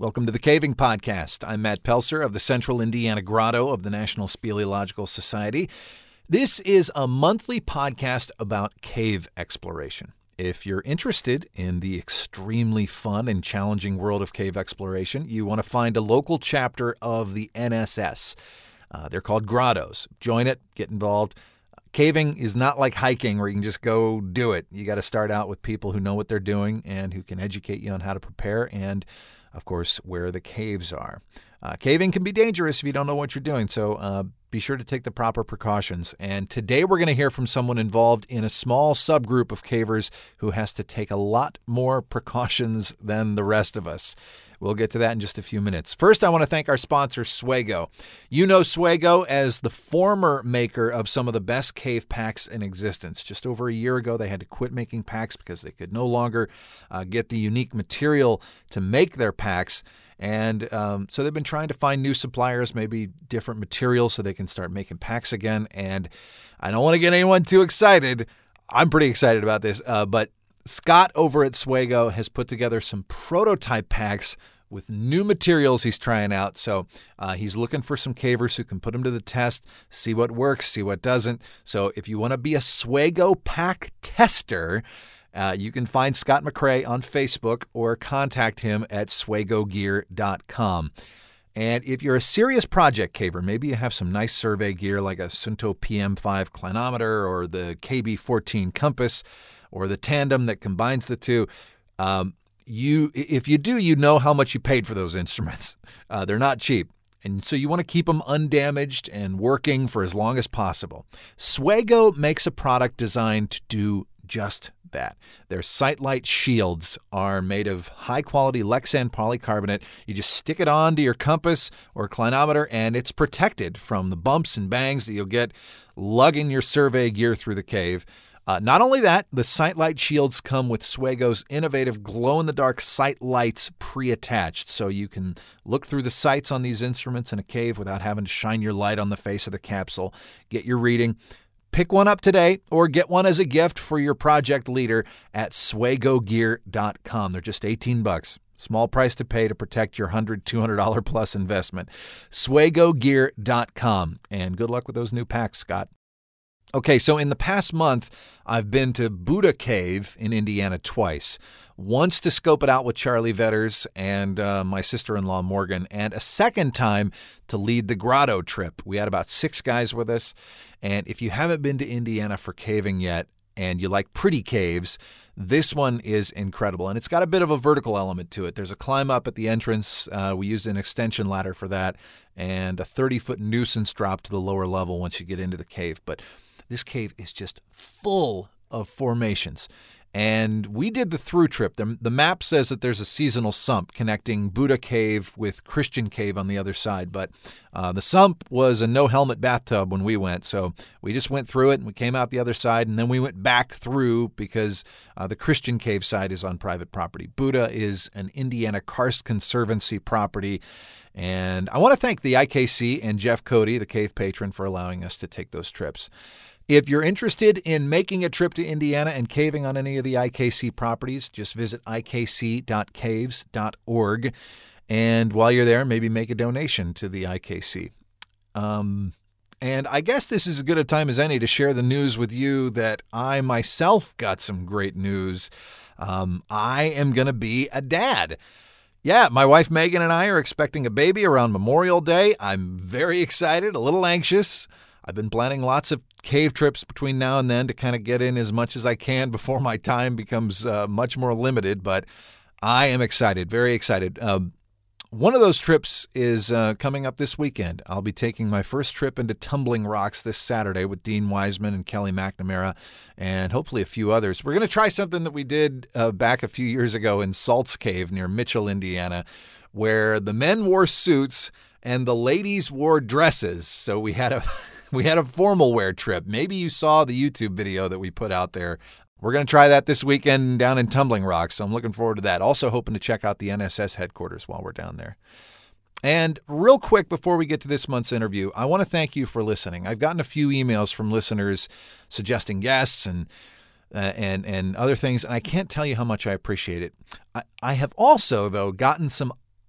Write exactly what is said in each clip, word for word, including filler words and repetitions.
Welcome to the Caving Podcast. I'm Matt Pelser of the Central Indiana Grotto of the National Speleological Society. This is a monthly podcast about cave exploration. If you're interested in the extremely fun and challenging world of cave exploration, you want to find a local chapter of the N S S. Uh, they're called grottos. Join it, get involved. Caving is not like hiking where you can just go do it. You got to start out with people who know what they're doing and who can educate you on how to prepare and, of course, where the caves are. Uh, caving can be dangerous if you don't know what you're doing, so uh, be sure to take the proper precautions. And today we're going to hear from someone involved in a small subgroup of cavers who has to take a lot more precautions than the rest of us. We'll get to that in just a few minutes. First, I want to thank our sponsor, Swago. You know Swago as the former maker of some of the best cave packs in existence. Just over a year ago, they had to quit making packs because they could no longer uh, get the unique material to make their packs. And um, so they've been trying to find new suppliers, maybe different materials so they can start making packs again. And I don't want to get anyone too excited. I'm pretty excited about this, uh, but Scott over at Swago has put together some prototype packs with new materials he's trying out. So uh, he's looking for some cavers who can put them to the test, see what works, see what doesn't. So if you want to be a Swago pack tester, uh, you can find Scott McCrae on Facebook or contact him at swago gear dot com. And if you're a serious project caver, maybe you have some nice survey gear like a Suunto P M five clinometer or the K B fourteen compass or the tandem that combines the two. Um, you, if you do, you know how much you paid for those instruments. Uh, they're not cheap. And so you want to keep them undamaged and working for as long as possible. Swago makes a product designed to do just that. Their Sightlight shields are made of high-quality Lexan polycarbonate. You just stick it onto your compass or clinometer, and it's protected from the bumps and bangs that you'll get lugging your survey gear through the cave. Uh, not only that, the Sightlight shields come with Swago's innovative glow-in-the-dark sight lights pre-attached, so you can look through the sights on these instruments in a cave without having to shine your light on the face of the capsule. Get your reading. Pick one up today or get one as a gift for your project leader at swago gear dot com. They're just eighteen bucks. Small price to pay to protect your one hundred dollars, two hundred dollars plus investment. swago gear dot com. And good luck with those new packs, Scott. Okay, so in the past month, I've been to Buddha Cave in Indiana twice. Once to scope it out with Charlie Vetters and uh, my sister-in-law Morgan, and a second time to lead the grotto trip. We had about six guys with us, and if you haven't been to Indiana for caving yet and you like pretty caves, this one is incredible, and it's got a bit of a vertical element to it. There's a climb up at the entrance. Uh, we used an extension ladder for that, and a thirty-foot nuisance drop to the lower level once you get into the cave. But this cave is just full of formations. And we did the through trip. The, the map says that there's a seasonal sump connecting Buddha Cave with Christian Cave on the other side. But uh, the sump was a no-helmet bathtub when we went. So we just went through it and we came out the other side. And then we went back through because uh, the Christian Cave side is on private property. Buddha is an Indiana Karst Conservancy property. And I want to thank the I K C and Jeff Cody, the cave patron, for allowing us to take those trips. If you're interested in making a trip to Indiana and caving on any of the I K C properties, just visit I K C dot caves dot org. And while you're there, maybe make a donation to the I K C. Um, and I guess this is as good a time as any to share the news with you that I myself got some great news. Um, I am going to be a dad. Yeah, my wife Megan and I are expecting a baby around Memorial Day. I'm very excited, a little anxious. I've been planning lots of cave trips between now and then to kind of get in as much as I can before my time becomes uh, much more limited, but I am excited, very excited. Um, one of those trips is uh, coming up this weekend. I'll be taking my first trip into Tumbling Rocks this Saturday with Dean Wiseman and Kelly McNamara and hopefully a few others. We're going to try something that we did uh, back a few years ago in Salt's Cave near Mitchell, Indiana, where the men wore suits and the ladies wore dresses. So we had a... We had a formal wear trip. Maybe you saw the YouTube video that we put out there. We're going to try that this weekend down in Tumbling Rocks, so I'm looking forward to that. Also hoping to check out the N S S headquarters while we're down there. And real quick before we get to this month's interview, I want to thank you for listening. I've gotten a few emails from listeners suggesting guests and uh, and and other things, and I can't tell you how much I appreciate it. I, I have also, though, gotten some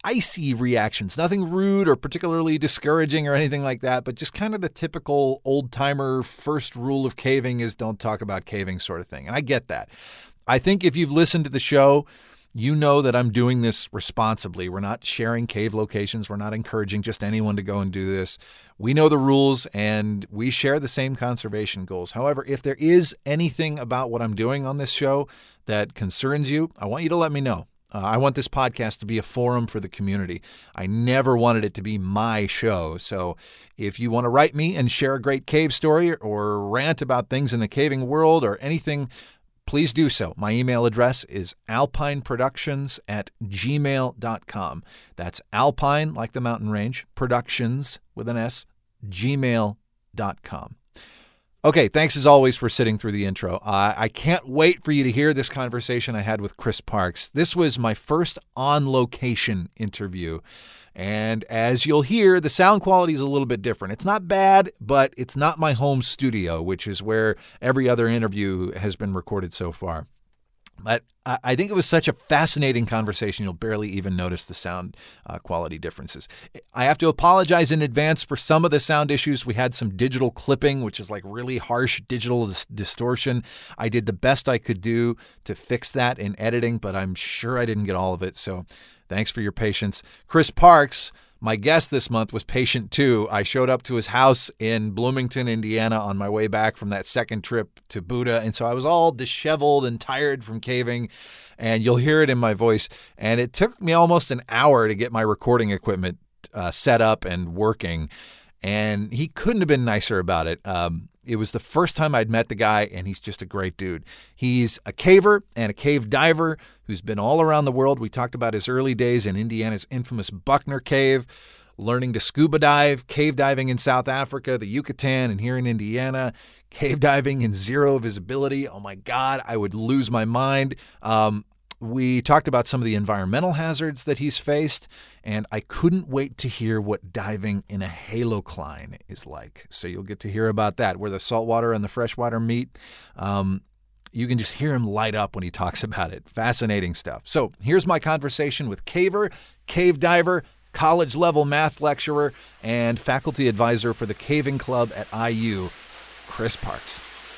icy reactions, nothing rude or particularly discouraging or anything like that, but just kind of the typical old-timer first rule of caving is don't talk about caving sort of thing. And I get that. I think if you've listened to the show, you know that I'm doing this responsibly. We're not sharing cave locations. We're not encouraging just anyone to go and do this. We know the rules, and we share the same conservation goals. However, if there is anything about what I'm doing on this show that concerns you, I want you to let me know. Uh, I want this podcast to be a forum for the community. I never wanted it to be my show. So if you want to write me and share a great cave story or rant about things in the caving world or anything, please do so. My email address is alpineproductions at gmail dot com. That's alpine, like the mountain range, productions with an S, gmail dot com. Okay, thanks as always for sitting through the intro. Uh, I can't wait for you to hear this conversation I had with Chris Parks. This was my first on-location interview. And as you'll hear, the sound quality is a little bit different. It's not bad, but it's not my home studio, which is where every other interview has been recorded so far. But I think it was such a fascinating conversation, you'll barely even notice the sound uh, quality differences. I have to apologize in advance for some of the sound issues. We had some digital clipping, which is like really harsh digital dis- distortion. I did the best I could do to fix that in editing, but I'm sure I didn't get all of it. So thanks for your patience. Chris Parks, my guest this month, was patient too. I showed up to his house in Bloomington, Indiana on my way back from that second trip to Buddha. And so I was all disheveled and tired from caving, and you'll hear it in my voice. And it took me almost an hour to get my recording equipment uh, set up and working. And he couldn't have been nicer about it. Um, it was the first time I'd met the guy, and he's just a great dude. He's a caver and a cave diver who's been all around the world. We talked about his early days in Indiana's infamous Buckner Cave, learning to scuba dive, cave diving in South Africa, the Yucatan, and here in Indiana, cave diving in zero visibility. Oh my God, I would lose my mind. Um, We talked about some of the environmental hazards that he's faced, and I couldn't wait to hear what diving in a halocline is like. So you'll get to hear about that, where the saltwater and the freshwater meet. Um, you can just hear him light up when he talks about it. Fascinating stuff. So here's my conversation with caver, cave diver, college-level math lecturer, and faculty advisor for the Caving Club at I U, Chris Parks.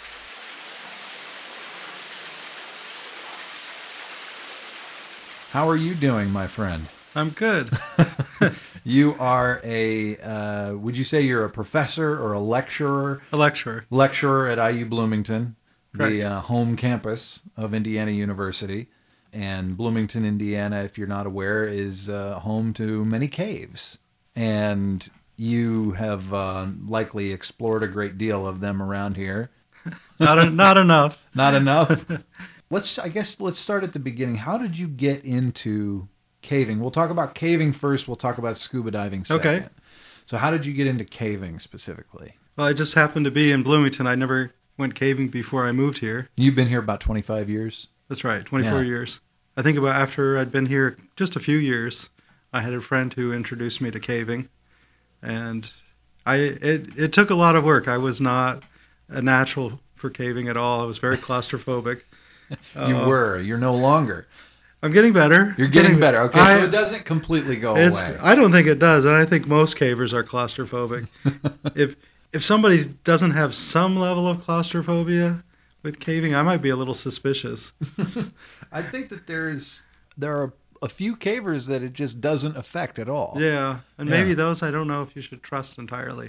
How are you doing, my friend? I'm good. You are a, uh, would you say you're a professor or a lecturer? A lecturer. Lecturer at I U Bloomington, Correct. the uh, home campus of Indiana University. And Bloomington, Indiana, if you're not aware, is uh, home to many caves. And you have uh, likely explored a great deal of them around here. Not a, not enough. Not enough? Let's, I guess, let's start at the beginning. How did you get into caving? We'll talk about caving first. We'll talk about scuba diving second. Okay. So how did you get into caving specifically? Well, I just happened to be in Bloomington. I never went caving before I moved here. You've been here about twenty-five years? That's right, twenty-four Yeah. years. I think about after I'd been here just a few years, I had a friend who introduced me to caving. And I it, it took a lot of work. I was not a natural for caving at all. I was very claustrophobic. You Uh, were. You're no longer. I'm getting better. You're getting better. Okay, I- so it doesn't completely go It's, away. I don't think it does, and I think most cavers are claustrophobic. if if somebody doesn't have some level of claustrophobia with caving, I might be a little suspicious. I think that there's there are a few cavers that it just doesn't affect at all. Yeah, and Yeah. maybe those I don't know if you should trust entirely.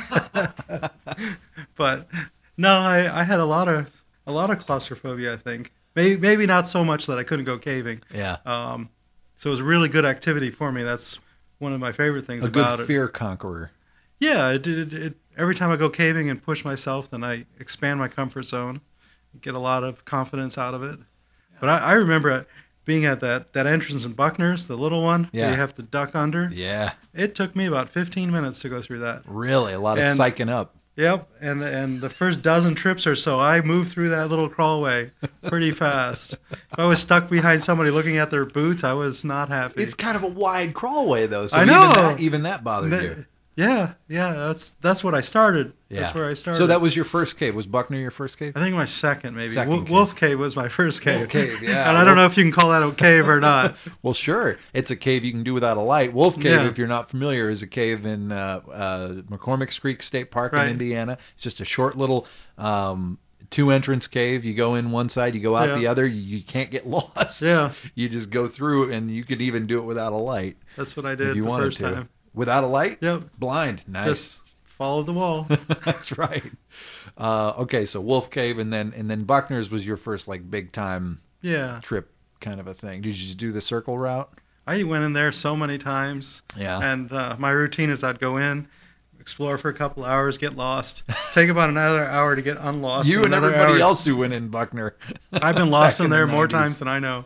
But no, I, I had a lot of a lot of claustrophobia. I think maybe maybe not so much that I couldn't go caving. Yeah. Um, so it was a really good activity for me. That's one of my favorite things A about good it. fear conqueror. Yeah, it, it, it, every time I go caving and push myself, then I expand my comfort zone, get a lot of confidence out of it. But I, I remember being at that, that entrance in Buckner's, the little one, Yeah. where you have to duck under. Yeah. It took me about fifteen minutes to go through that. Really, a lot of And- psyching up. Yep, and and the first dozen trips or so, I moved through that little crawlway pretty fast. If I was stuck behind somebody looking at their boots, I was not happy. It's kind of a wide crawlway, though. So I even know. that, even that bothered That- you. Yeah, yeah, that's that's what I started. Yeah. That's where I started. So that was your first cave. Was Buckner your first cave? I think my second, maybe. Second Wo- cave. Wolf Cave was my first cave. Wolf Cave, yeah. And I don't Wolf- know if you can call that a cave or not. Well, sure. It's a cave you can do without a light. Wolf Cave, Yeah. if you're not familiar, is a cave in uh, uh, McCormick's Creek State Park Right. in Indiana. It's just a short little um, two-entrance cave. You go in one side, you go out Yeah. the other. You, you can't get lost. Yeah. You just go through, and you could even do it without a light That's what I if did you the wanted first to. time. Without a light? Yep. Blind. Nice. Just follow the wall. That's right. Uh, okay, so Wolf Cave, and then and then Buckner's was your first like big time Yeah. trip kind of a thing. Did you just do the circle route? I went in there so many times. Yeah. And uh, my routine is I'd go in, explore for a couple hours, get lost, take about another hour to get unlost. You and another everybody hour. else who went in Buckner. I've been lost Back in the there more nineties. times than I know.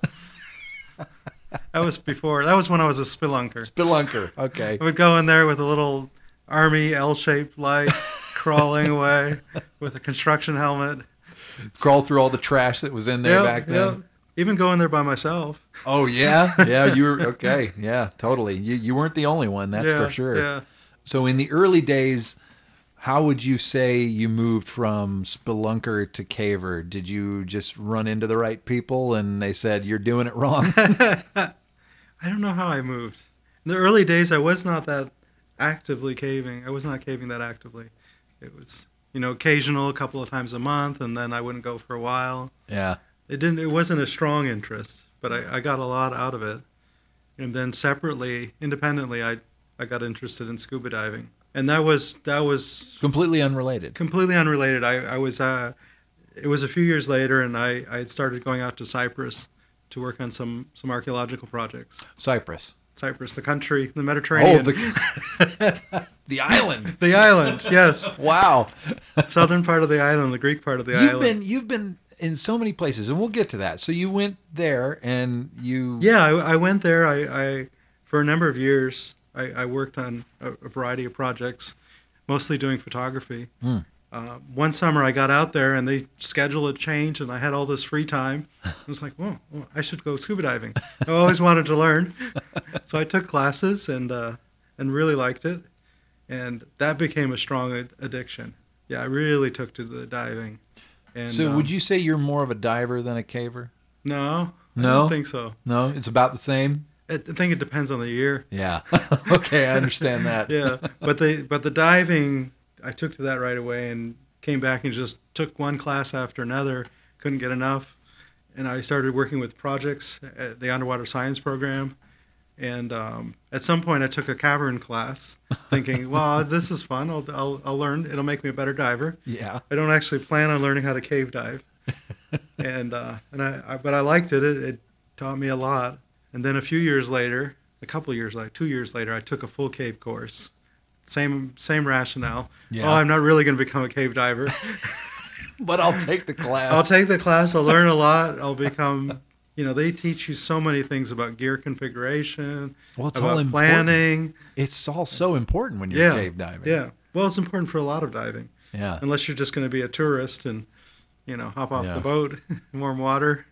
That was before. That was when I was a spelunker. Spelunker. Okay. I would go in there with a little army L-shaped light, crawling away with a construction helmet. Crawl through all the trash that was in there Yep, back then. yep. Even go in there by myself. Oh yeah, yeah. You were okay. Yeah, totally. You you weren't the only one. That's Yeah, for sure. Yeah. So in the early days, how would you say you moved from spelunker to caver? Did you just run into the right people and they said you're doing it wrong? I don't know how I moved. In the early days, I was not that actively caving. I was not caving that actively. It was, you know, occasional, a couple of times a month, and then I wouldn't go for a while. Yeah. It didn't. It wasn't a strong interest, but I, I got a lot out of it. And then separately, independently, I I got interested in scuba diving, and that was that was Completely unrelated. completely unrelated. I I was uh, it was a few years later, and I I had started going out to Cyprus to work on some some archaeological projects. Cyprus. Cyprus, the country, the Oh, Mediterranean. the the island. The island, yes. Wow. Southern part of the island, the Greek part of the You've island. been you've been in so many places, and we'll get to that. So you went there, and you Yeah, I, I went there. I, I for a number of years, I, I worked on a, a variety of projects, mostly doing photography. Hmm. Uh, one summer, I got out there, and the schedule had changed, and I had all this free time. I was like, "Whoa, well, I should go scuba diving." I always wanted to learn, so I took classes and uh, and really liked it, and that became a strong ad- addiction. Yeah, I really took to the diving. And, So um, would you say you're more of a diver than a caver? No, I No? don't think so. No, it's about the same. I I think it depends on the year. Yeah. Okay, I understand that. Yeah, but the but the diving, I took to that right away and came back and just took one class after another. Couldn't get enough, and I started working with projects at the underwater science program. And um, at some point, I took a cavern class, thinking, "Well, this is fun. I'll, I'll I'll learn. It'll make me a better diver." Yeah. I don't actually plan on learning how to cave dive, and uh, and I, I but I liked it. it. It taught me a lot. And then a few years later, a couple of years like two years later, I took a full cave course. Same same rationale. Yeah. Oh, I'm not really going to become a cave diver. But I'll take the class. I'll take the class. I'll learn a lot. I'll become. You know, they teach you so many things about gear configuration, Well, it's about all important. planning. It's all so important when you're Yeah, cave diving. yeah. Well, it's important for a lot of diving. Yeah. Unless you're just going to be a tourist and, you know, hop off Yeah. the boat, warm water.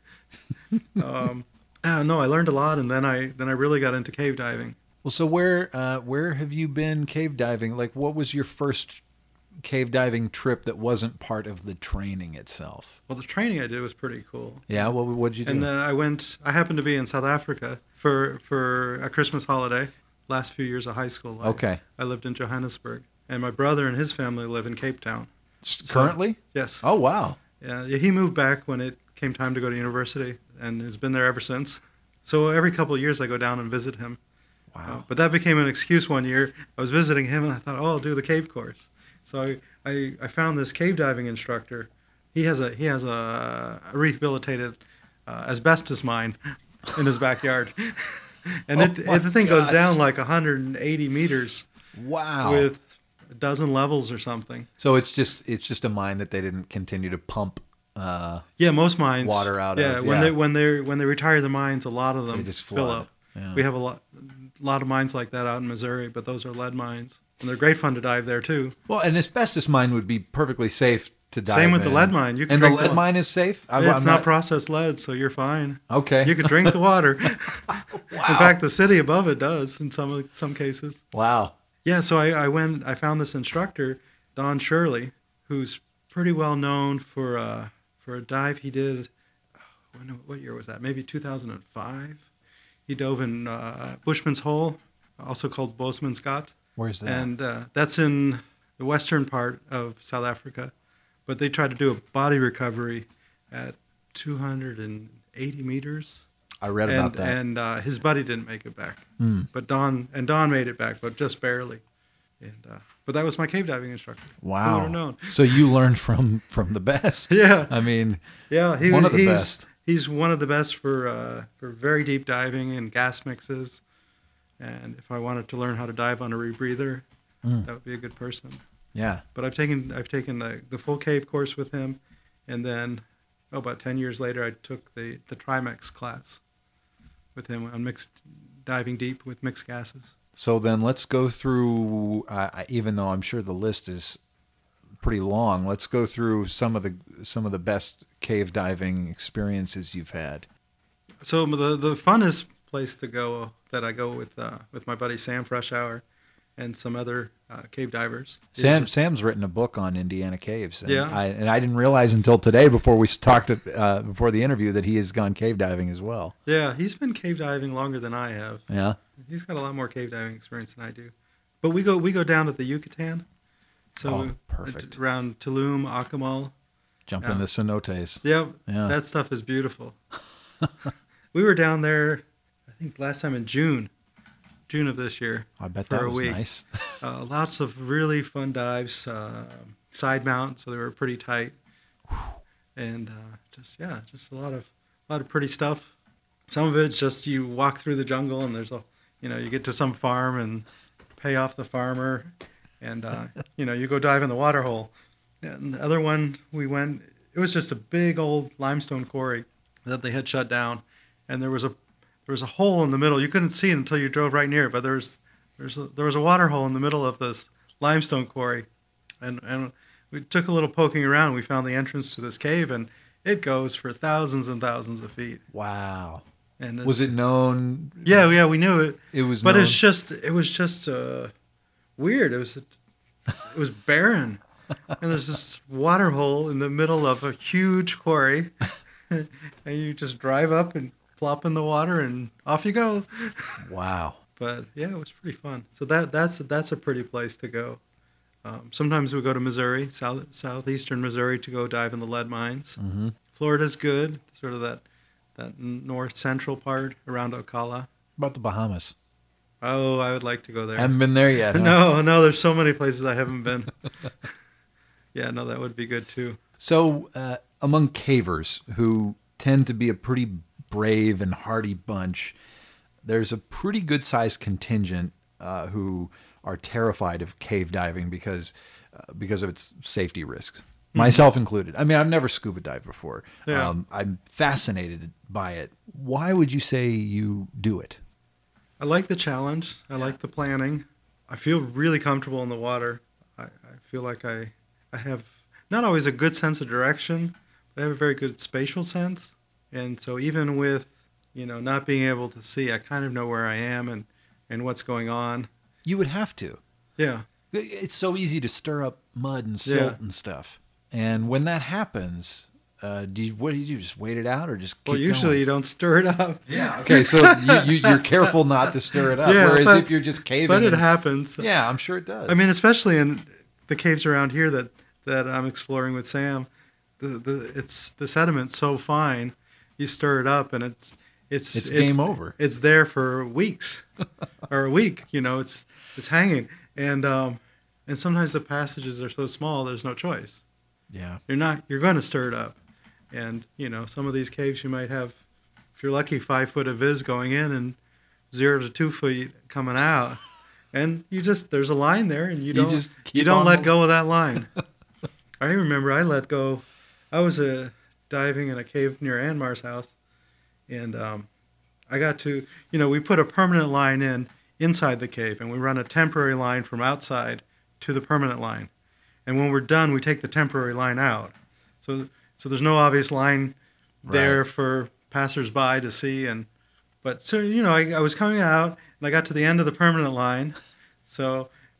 um, uh, no, I learned a lot, and then I then I really got into cave diving. Well, so where uh, where have you been cave diving? Like, what was your first cave diving trip that wasn't part of the training itself? Well, the training I did was pretty cool. Yeah. What what'd you do? And then I went. I happened to be in South Africa for for a Christmas holiday. Last few years of high school life. Okay. I lived in Johannesburg, and my brother and his family live in Cape Town. Currently? Yes. Oh wow. Yeah, he moved back when it came time to go to university, and has been there ever since. So every couple of years, I go down and visit him. Wow. Uh, but that became an excuse one year. I was visiting him, and I thought, oh, I'll do the cave course. So I, I, I found this cave diving instructor. He has a he has a, a rehabilitated uh, asbestos mine in his backyard, and Oh it, my it the thing goes gosh. down like one hundred eighty meters Wow. with a dozen levels or something. So it's just it's just a mine that they didn't continue to pump. Uh, Yeah, most mines. Water out yeah, of, when yeah. they when they when they retire the mines, a lot of them They just fill flood. up. Yeah. We have a lot lot of mines like that out in Missouri, but those are lead mines, and they're great fun to dive there too. well, an asbestos mine would be perfectly safe to dive Same with the in. lead mine. You can and the drink lead the- mine is safe. I'm, it's I'm not, processed lead, so you're fine. okay. You can drink the water. Wow. In fact, the city above it does in some some cases. Wow. Yeah, so I, I went. I found this instructor, Don Shirley, who's pretty well known for uh, for a dive he did. When, what year was that? Maybe two thousand five. He dove in uh, Bushman's Hole, also called Boesmansgat. Where's that? And uh, that's in the western part of South Africa. But they tried to do a body recovery at two hundred eighty meters. I read and, about that. And uh, his buddy didn't make it back. Mm. But Don and Don made it back, but just barely. And uh, but that was my cave diving instructor. Wow. Who would have known? So you learned from from the best. Yeah. I mean, yeah, he, one of the he's, best. He's one of the best for uh, for very deep diving and gas mixes. And if I wanted to learn how to dive on a rebreather, mm. that would be a good person. Yeah. But I've taken I've taken the, the full cave course with him, and then oh, about ten years later, I took the the Trimex class with him on mixed diving deep with mixed gases. So then let's go through. Uh, even though I'm sure the list is pretty long, let's go through some of the some of the best cave diving experiences you've had. So the the funnest place to go that I go with uh, with my buddy Sam Freshour and some other uh, cave divers. Sam Sam's written a book on Indiana caves. And yeah, I, and I didn't realize until today, before we talked uh, before the interview, that he has gone cave diving as well. Yeah, he's been cave diving longer than I have. Yeah, he's got a lot more cave diving experience than I do. But we go we go down to the Yucatan, so oh, perfect. around Tulum, Akumal. Jump yeah. in the cenotes. Yep, yeah, that stuff is beautiful. We were down there, I think last time in June. June of this year. I bet for that a was week. nice. uh, lots of really fun dives, uh, side mount, so they were pretty tight, and uh, just yeah, just a lot of a lot of pretty stuff. Some of it's just you walk through the jungle and there's a, you know, you get to some farm and pay off the farmer, and uh, you know you go dive in the water hole. And the other one we went, it was just a big old limestone quarry that they had shut down, and there was a There was a hole in the middle. You couldn't see it until you drove right near it, but there was there's a, there was a water hole in the middle of this limestone quarry, and and we took a little poking around. We found the entrance to this cave, and it goes for thousands and thousands of feet. Wow! And was it known? Yeah, yeah, we knew it. It was, but known. it's just it was just uh, weird. It was it was barren, and there's this water hole in the middle of a huge quarry, and you just drive up and plop in the water and off you go. Wow. But yeah, it was pretty fun. So that that's that's a pretty place to go. Um, sometimes we go to Missouri, south southeastern Missouri, to go dive in the lead mines. Mm-hmm. Florida's good, sort of that that north central part around Ocala. What about the Bahamas? Oh, I would like to go there. Haven't been there yet. Huh? No, no, there's so many places I haven't been. Yeah, no, that would be good too. So uh, among cavers, who tend to be a pretty brave and hardy bunch, there's a pretty good sized contingent uh, who are terrified of cave diving because uh, because of its safety risks, mm-hmm. myself included. I mean, I've never scuba dived before. Yeah. Um, I'm fascinated by it. Why would you say you do it? I like the challenge. I yeah. like the planning. I feel really comfortable in the water. I, I feel like I I have not always a good sense of direction, but I have a very good spatial sense. And so even with, you know, not being able to see, I kind of know where I am and, and what's going on. You would have to. Yeah. It's so easy to stir up mud and silt yeah. and stuff. And when that happens, uh, do you, what do you do? Just wait it out or just keep Well, usually going? You don't stir it up. Yeah. Okay, so you, you, you're careful not to stir it up. Yeah, whereas but, if you're just caving. But it and, happens. Yeah, I'm sure it does. I mean, especially in the caves around here that, that I'm exploring with Sam, the, the it's the sediment's so fine. You stir it up and it's it's it's, it's game over. It's there for weeks or a week. You know, it's it's hanging, and um, and sometimes the passages are so small, there's no choice. Yeah, you're not you're going to stir it up, and you know some of these caves you might have, if you're lucky, five foot of viz going in and zero to two feet coming out, and you just there's a line there, and you don't you, just you don't let go of that line. I remember I let go. I was a diving in a cave near Anmar's house, and um, I got to, you know, we put a permanent line in inside the cave, and we run a temporary line from outside to the permanent line, and when we're done, we take the temporary line out. So, so there's no obvious line there right. for passersby to see, and but so you know, I, I was coming out, and I got to the end of the permanent line, so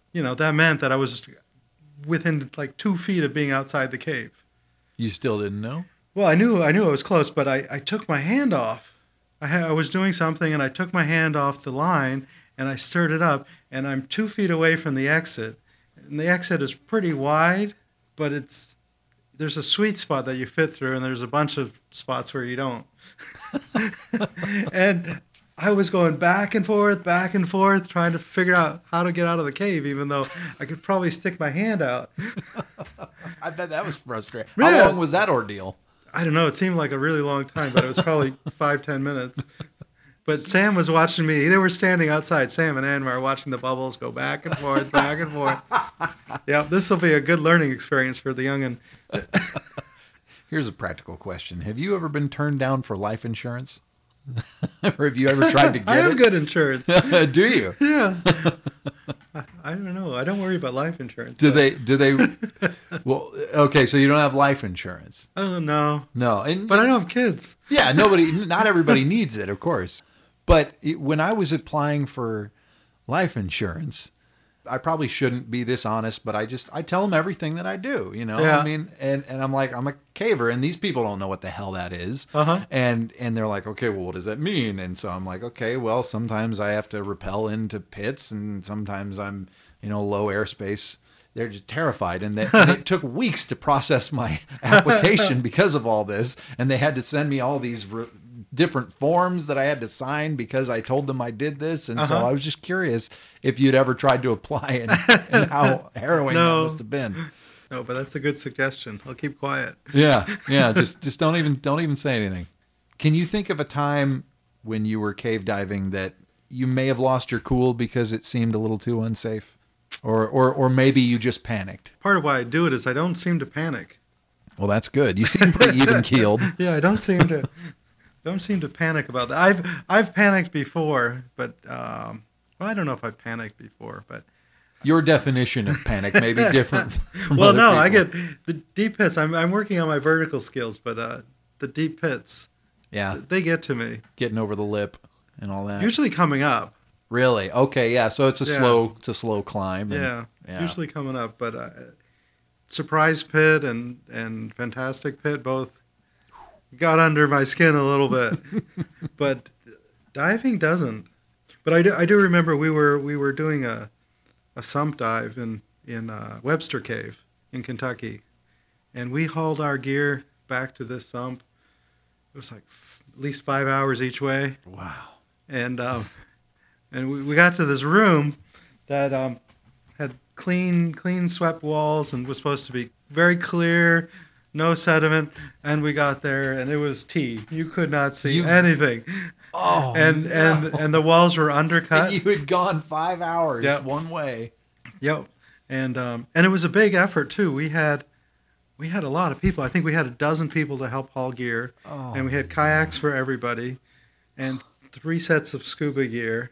you know, that meant that I was within like two feet of being outside the cave. You still didn't know? Well, I knew I knew I was close, but I, I took my hand off. I, ha- I was doing something, and I took my hand off the line, and I stirred it up, and I'm two feet away from the exit. And the exit is pretty wide, but it's there's a sweet spot that you fit through, and there's a bunch of spots where you don't. And I was going back and forth, back and forth, trying to figure out how to get out of the cave, even though I could probably stick my hand out. I bet that was frustrating. Yeah. How long was that ordeal? I don't know. It seemed like a really long time, but it was probably five, ten minutes. But Sam was watching me. They were standing outside. Sam and Ann were watching the bubbles go back and forth, back and forth. Yeah, this will be a good learning experience for the youngin'. Here's a practical question. Have you ever been turned down for life insurance? Or have you ever tried to get I have it? good insurance. Do you? Yeah. I, I don't know. I don't worry about life insurance. Do but- they, do they, well, okay, so you don't have life insurance. Oh, no. No. And, But I don't have kids. yeah, nobody, not everybody needs it, of course. But it, when I was applying for life insurance, I probably shouldn't be this honest, but I just, I tell them everything that I do, you know, Yeah. I mean, and, and I'm like, I'm a caver, and these people don't know what the hell that is. Uh-huh. And, and they're like, okay, well, what does that mean? And so I'm like, okay, well, sometimes I have to rappel into pits, and sometimes I'm, you know, low airspace. They're just terrified. And, that, and it took weeks to process my application because of all this. And they had to send me all these re- different forms that I had to sign because I told them I did this. And so Uh-huh. I was just curious if you'd ever tried to apply and, and how harrowing No. that must have been. No, but that's a good suggestion. I'll keep quiet. Yeah. Yeah. Just, just don't even, don't even say anything. Can you think of a time when you were cave diving that you may have lost your cool because it seemed a little too unsafe? Or, or, or maybe you just panicked? Part of why I do it is I don't seem to panic. Well, that's good. You seem pretty even keeled. Yeah, I don't seem to don't seem to panic about that. I've I've panicked before, but um, well, I don't know if I've panicked before, but Your definition of panic may be different from well, other no, I people. get the deep pits. I'm I'm working on my vertical skills, but uh, the deep pits, Yeah, they get to me. getting over the lip and all that. Usually coming up. Really? Okay, yeah. So it's a Yeah. slow, it's a slow climb. and- Yeah, yeah. usually coming up, but uh, surprise pit and and fantastic pit both got under my skin a little bit, but diving doesn't. But I do I do remember we were we were doing a a sump dive in in uh, Webster Cave in Kentucky, and we hauled our gear back to this sump. It was like f- at least five hours each way, Wow. and um, and we, we got to this room that um, had clean clean swept walls and was supposed to be very clear, no sediment. And we got there, and it was tea. You could not see You- anything, Oh, and no. and and the walls were undercut. You had gone five hours Yep. one way. Yep. And um, and it was a big effort too. We had we had a lot of people. I think we had a dozen people to help haul gear, Oh. and we had kayaks for everybody, and three sets of scuba gear,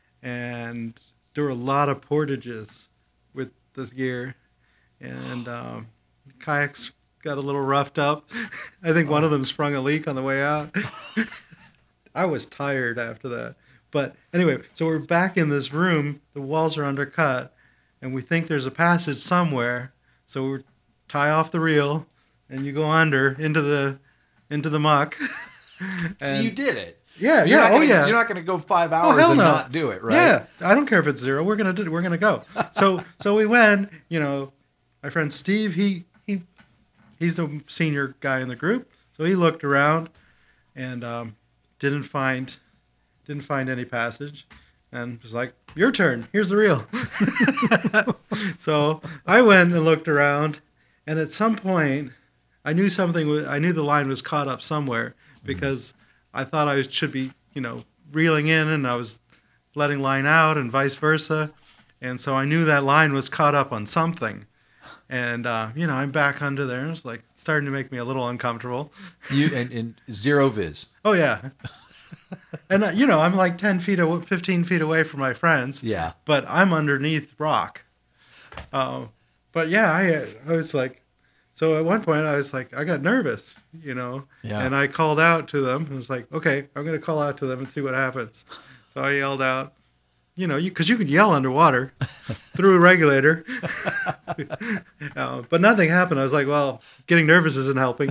and there were a lot of portages with this gear, and um, kayaks got a little roughed up. I think one of them sprung a leak on the way out. I was tired after that. But anyway, so we're back in this room. The walls are undercut, and we think there's a passage somewhere. So we tie off the reel, and you go under into the into the muck. So And- you did it. Yeah, You're yeah, not oh gonna, yeah. You're not going to go five Oh, hours hell and no. not do it, right? Yeah, I don't care if it's zero. We're gonna do. We're gonna go. So so we went. You know, my friend Steve. He he he's the senior guy in the group. So he looked around, and um, didn't find didn't find any passage, and was like, "Your turn. Here's the reel." So I went and looked around, and at some point, I knew something. Was, I knew the line was caught up somewhere because I thought I should be, you know, reeling in, and I was letting line out, and vice versa. And so I knew that line was caught up on something. And uh, you know, I'm back under there, and it's like starting to make me a little uncomfortable. You and, and zero viz. Oh yeah. And uh, you know, I'm like ten feet, aw- fifteen feet away from my friends. Yeah. But I'm underneath rock. Uh, but yeah, I I was like, so at one point I was like, I got nervous, you know, Yeah. and I called out to them. I was like, okay, I'm gonna call out to them and see what happens. So I yelled out, you know, you because you could yell underwater through a regulator, uh, but nothing happened. I was like, well, getting nervous isn't helping.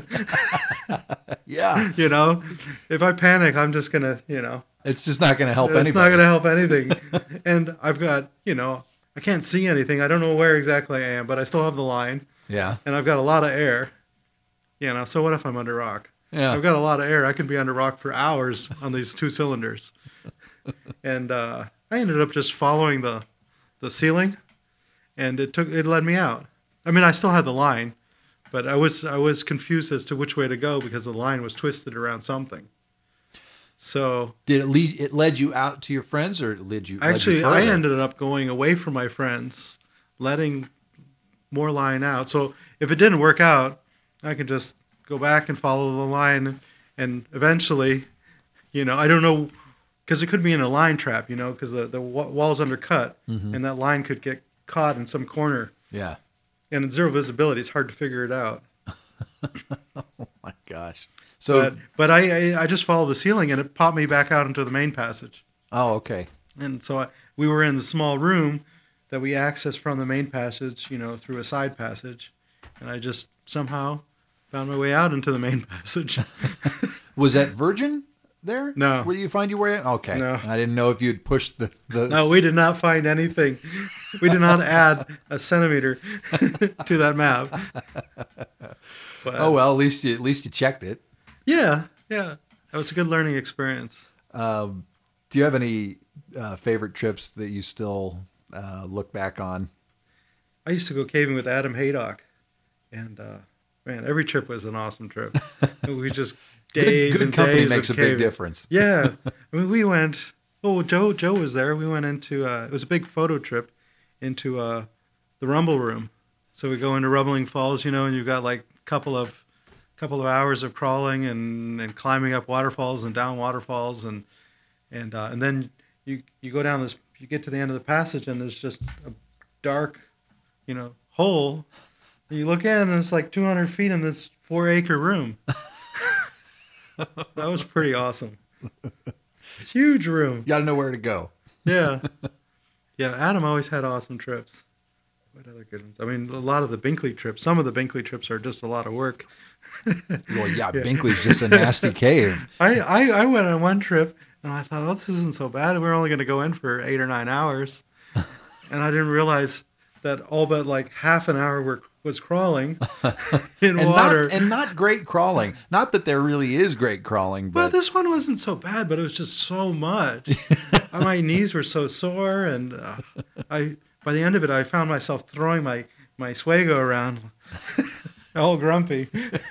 Yeah. You know, if I panic, I'm just gonna, you know, It's just not going to help it's anybody. not gonna help anything. And I've got, you know, I can't see anything. I don't know where exactly I am, but I still have the line, Yeah. and I've got a lot of air. You know, so what if I'm under rock? Yeah. I've got a lot of air. I could be under rock for hours on these two cylinders. And uh, I ended up just following the the ceiling, and it took it led me out. I mean, I still had the line, but I was I was confused as to which way to go because the line was twisted around something. So Did it lead? It led you out to your friends, or it led you? actually, led you I further? ended up going away from my friends, letting more line out. So if it didn't work out, I could just go back and follow the line, and eventually, you know, I don't know, because it could be in a line trap, you know, because the, the wa- wall's undercut, Mhm. and that line could get caught in some corner. Yeah. And in zero visibility, it's hard to figure it out. Oh my gosh. So. But but I, I I just followed the ceiling, and it popped me back out into the main passage. Oh, okay. And so I, we were in the small room that we accessed from the main passage, you know, through a side passage, and I just somehow found my way out into the main passage. Was that Virgin there? No. Where you find your way? Okay. No. I didn't know if you'd pushed the. the No, we did not find anything. We did not add a centimeter to that map. But, Oh well, at least you at least you checked it. yeah, yeah, that was a good learning experience. Um, do you have any uh, favorite trips that you still uh, look back on? I used to go caving with Adam Haydock, and uh, man, every trip was an awesome trip. We just days good good and company days makes a of big caving. difference. Yeah, I mean, we went. Oh, Joe, Joe was there. We went into. Uh, it was a big photo trip into uh, the Rumble Room. So we go into Rumbling Falls, you know, and you've got like a couple of couple of hours of crawling and, and climbing up waterfalls and down waterfalls, and and uh, and then you you go down this. You get to the end of the passage, and there's just a dark, you know, hole. And you look in, and it's like two hundred feet in this four acre room. That was pretty awesome. It's a huge room. You got to know where to go. Yeah. Yeah, Adam always had awesome trips. What other good ones? I mean, a lot of the Binkley trips. Some of the Binkley trips are just a lot of work. Well, yeah, Binkley's just a nasty cave. I, I, I went on one trip, and I thought, oh, this isn't so bad. We're only going to go in for eight or nine hours. And I didn't realize that all but like half an hour were, was crawling in and water. Not, and not great crawling. Not that there really is great crawling, Well, but this one wasn't so bad, but it was just so much. My knees were so sore, and uh, I by the end of it, I found myself throwing my my Swago around, all grumpy.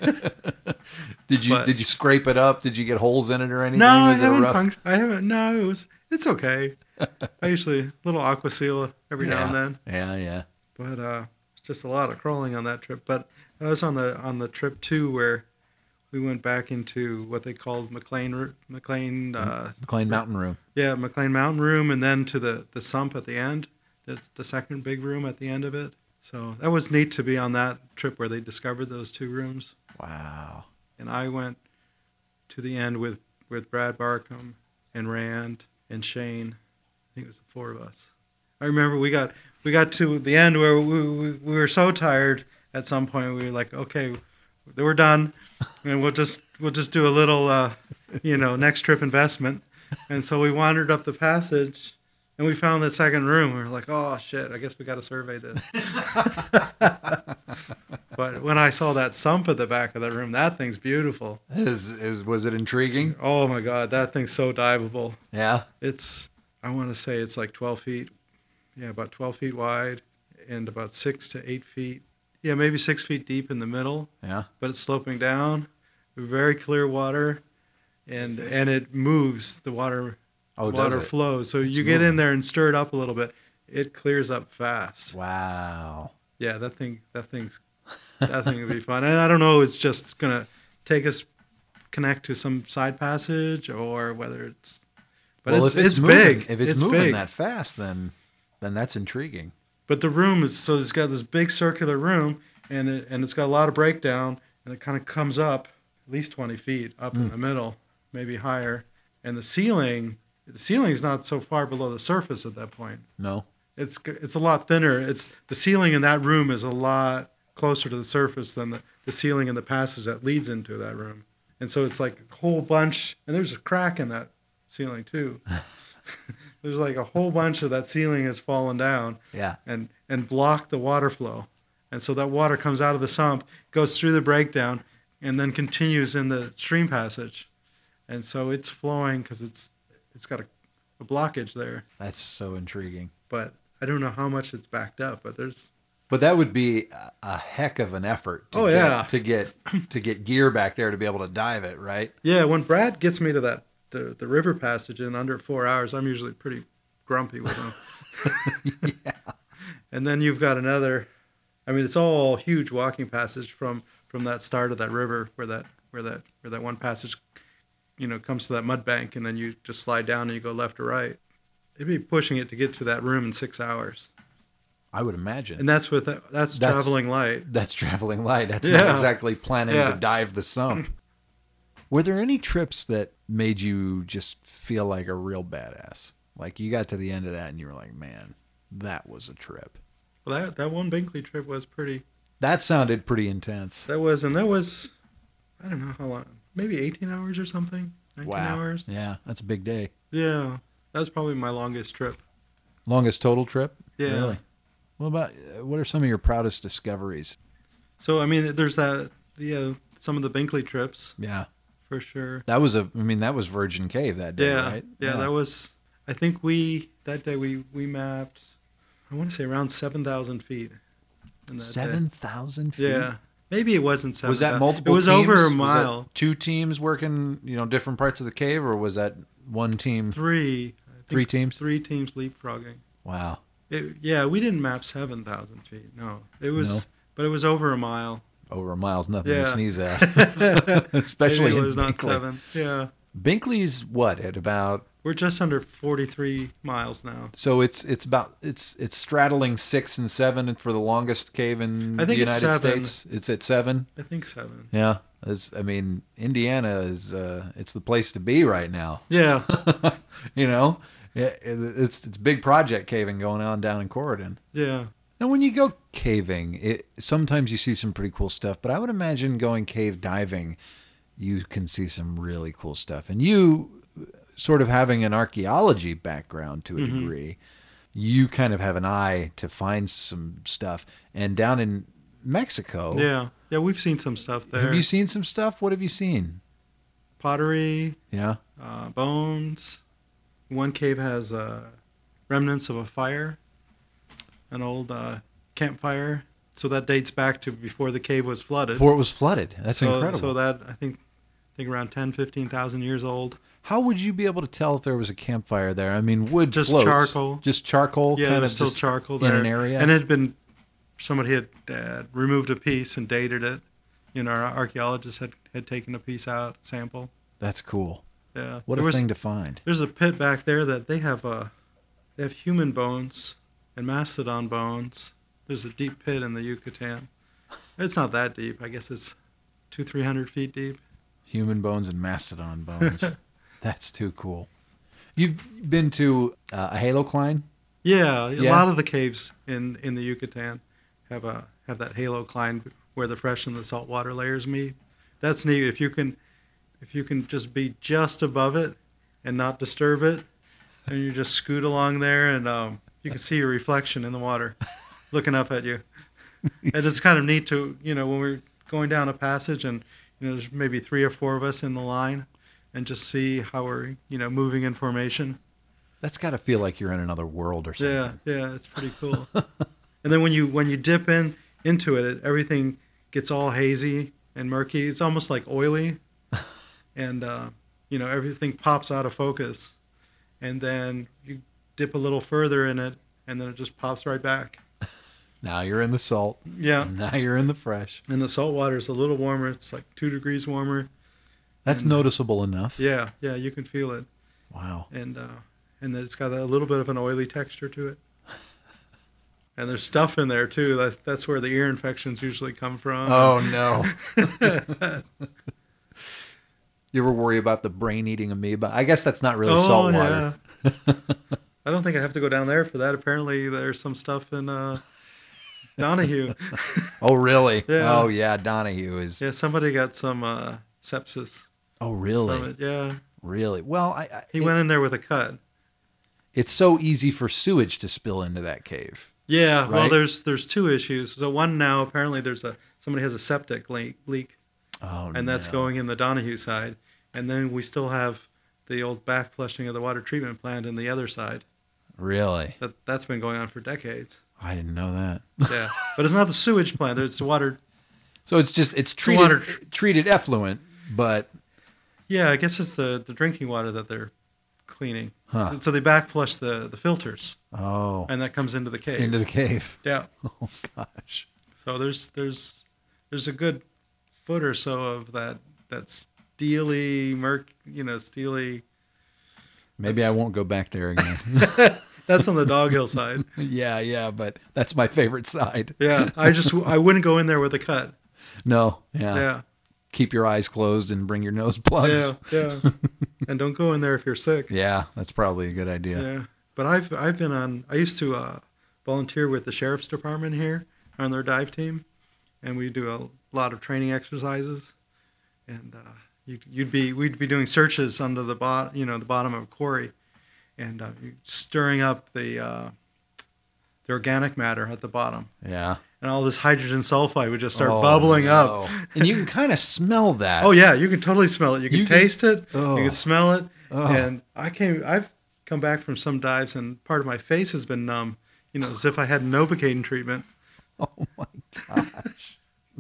did you but- did you scrape it up? Did you get holes in it or anything? No, I Was it a haven't. rough- Punct- I haven't. No, it was. It's okay. I usually a little aqua seal every now and Yeah. then, Yeah, yeah. but uh, it's just a lot of crawling on that trip. But I was on the on the trip too, where we went back into what they called McLean Ru- McLean. Uh, McLean Mountain Room. Yeah, McLean Mountain Room, and then to the, the sump at the end. That's the second big room at the end of it. So that was neat to be on that trip where they discovered those two rooms. Wow. And I went to the end with, with Brad Barkham and Rand and Shane. I think it was the four of us. I remember we got we got to the end where we, we, we were so tired at some point. We were like, okay, we're done, and we'll just we'll just do a little, uh, you know, next trip investment. And so we wandered up the passage, and we found the second room. We were like, oh, shit, I guess we got to survey this. But when I saw that sump at the back of the room, that thing's beautiful. Is is was it intriguing? Oh, my God, that thing's so diveable. Yeah. It's, I want to say it's like twelve feet. Yeah, about twelve feet wide and about six to eight feet. Yeah, maybe six feet deep in the middle, Yeah. but it's sloping down. Very clear water, and and it moves. The water Oh, does water it? flows. So It's you get moving. in there and stir it up a little bit. It clears up fast. Wow. Yeah, that thing that thing's that thing would be fun. And I don't know, it's just gonna take us connect to some side passage or whether it's. But well, it's if it's, it's moving, big. if it's, it's moving big. that fast, then then that's intriguing. But the room is so it's got this big circular room, and it and it's got a lot of breakdown, and it kind of comes up at least twenty feet up in Mm. the middle, maybe higher, and the ceiling the ceiling is not so far below the surface at that point. No. It's it's a lot thinner. It's the ceiling in that room is a lot closer to the surface than the, the ceiling in the passage that leads into that room. And so it's like a whole bunch, and there's a crack in that ceiling too. There's like a whole bunch of that ceiling has fallen down. Yeah. And and blocked the water flow. And so that water comes out of the sump, goes through the breakdown, and then continues in the stream passage. And so it's flowing because it's it's got a, a blockage there. That's so intriguing. But I don't know how much it's backed up, but there's But that would be a, a heck of an effort to Oh, get, yeah. to get to get gear back there to be able to dive it, right? Yeah, when Brad gets me to that the, the river passage in under four hours, I'm usually pretty grumpy with him. Yeah. And then you've got another I mean it's all huge walking passage from, from that start of that river where that where that where that one passage you know comes to that mud bank, and then you just slide down and you go left or right. It'd be pushing it to get to that room in six hours. I would imagine. And that's with that's, That's- traveling light. That's traveling light. That's not Yeah. exactly planning Yeah. to dive the sump. Were there any trips that made you just feel like a real badass? Like you got to the end of that and you were like, man, that was a trip. Well, that that one Binkley trip was pretty. That sounded pretty intense. That was and that was, I don't know how long, maybe eighteen hours or something. Nineteen Wow. hours. Yeah, that's a big day. Yeah, that was probably my longest trip. Longest total trip? Yeah. Really? What about, uh, what are some of your proudest discoveries? So I mean, there's that. Yeah, some of the Binkley trips Yeah. for sure. That was a, I mean, that was Virgin Cave that day, Yeah, right? yeah, that was. I think we that day we we mapped. I want to say around seven thousand feet. in that day. seven thousand feet? Yeah, maybe it wasn't seven. Was that thou- multiple It was teams? over a Was that mile. two teams working, you know, different parts of the cave, or was that one team? Three. I think Three teams? Three teams leapfrogging. Wow. It, yeah, we didn't map seven thousand feet. No, it was, No? but it was over a mile. Over a mile's nothing Yeah. to sneeze at. Especially Maybe it in was not Binkley. seven. Yeah, Binkley's what, at about, we're just under forty-three miles now. so it's it's about, it's it's straddling six and seven for the longest cave in I the think it's United seven. States. It's at seven? I think seven. Yeah. It's, I mean, Indiana is, uh, it's the place to be right now. Yeah, You know? It, it's it's big project caving going on down in Corridon. yeah. Now, when you go caving, it, sometimes you see some pretty cool stuff, but I would imagine going cave diving, you can see some really cool stuff. And you, sort of having an archaeology background to a Mhm. degree, you kind of have an eye to find some stuff. And down in Mexico, Yeah, yeah. We've seen some stuff there. have you seen some stuff? What have you seen? Pottery, Yeah? uh, bones. One cave has uh, remnants of a fire, an old uh, campfire. So that dates back to before the cave was flooded. Before it was flooded. That's so, incredible. So that I think, I think around ten, fifteen thousand years old. How would you be able to tell if there was a campfire there? I mean, wood Just floats. charcoal. Just charcoal. Yeah, kind there's of still just charcoal in there. an area. And it had been, somebody had uh, removed a piece and dated it. You know, our archaeologist had, had taken a piece out, sample. That's cool. Yeah. What There a was- thing to find. There's a pit back there that they have uh, they have human bones and mastodon bones. There's a deep pit in the Yucatan. It's not that deep. I guess it's two, three hundred feet deep. Human bones and mastodon bones. That's too cool. You've been to uh, a halocline? Yeah, a Yeah. lot of the caves in, in the Yucatan have a have that halocline where the fresh and the saltwater layers meet. That's neat. If you can if you can just be just above it and not disturb it, and you just scoot along there, and um, you can see your reflection in the water looking up at you. And it's kind of neat to, you know, when we're going down a passage and, you know, there's maybe three or four of us in the line and just see how we're, you know, moving in formation. That's got to feel like you're in another world or something. Yeah, yeah, it's pretty cool. And then when you when you dip in into it, it, everything gets all hazy and murky. It's almost like oily, and uh, you know, everything pops out of focus. And then you dip a little further in it, and then it just pops right back. Now you're in the salt. Yeah, Now you're in the fresh. and the salt water is a little warmer. It's like two degrees warmer. That's And- noticeable enough. Yeah, yeah, you can feel it, Wow. and uh, and then it's got a little bit of an oily texture to it. And there's stuff in there too. That's that's where the ear infections usually come from. Oh, no. You ever worry about the brain-eating amoeba? I guess that's not really Oh, salt water. yeah. I don't think I have to go down there for that. Apparently, there's some stuff in uh, Donahue. Oh, really? Yeah. Oh, yeah. Donahue is. Yeah, somebody got some uh, sepsis Oh, from really? it. Yeah, Really? Well, I, I he it- went in there with a cut. it's so easy for sewage to spill into that cave. Yeah, well, Right? there's there's two issues. So one now, apparently, there's a somebody has a septic leak, leak, Oh, and that's no. going in the Donahue side, and then we still have the old back flushing of the water treatment plant in the other side. Really? That that's been going on for decades. I didn't know that. Yeah, but it's not the sewage plant. It's the water. So it's just it's The treated water- treated effluent, but Yeah, I guess it's the, the drinking water that they're cleaning. Huh. So, so they back flush the, the filters, oh, and that comes into the cave. into the cave. yeah. Oh gosh. So there's there's there's a good foot or so of that that steely merc, you know, steely. Maybe I That's- won't go back there again. That's on the Dog Hill side. yeah, yeah, but that's my favorite side. Yeah, I just I wouldn't go in there with a cut. No, yeah. Yeah, Keep your eyes closed and bring your nose plugs. yeah, yeah. And don't go in there if you're sick. Yeah, that's probably a good idea. Yeah, but I've I've been on. I used to uh, volunteer with the sheriff's department here on their dive team, and we do a lot of training exercises. And uh, you'd, you'd be we'd be doing searches under the bot, you know, the bottom of a quarry, and uh, you stirring up the uh, the organic matter at the bottom, Yeah. and all this hydrogen sulfide would just start Oh, bubbling up. no. And you can kind of smell that. Oh yeah, you can totally smell it. You can You can- taste it. Oh. You can smell it. Oh. And I came. I've come back from some dives, and part of my face has been numb. You know, as if I had Novocaine treatment. Oh my gosh.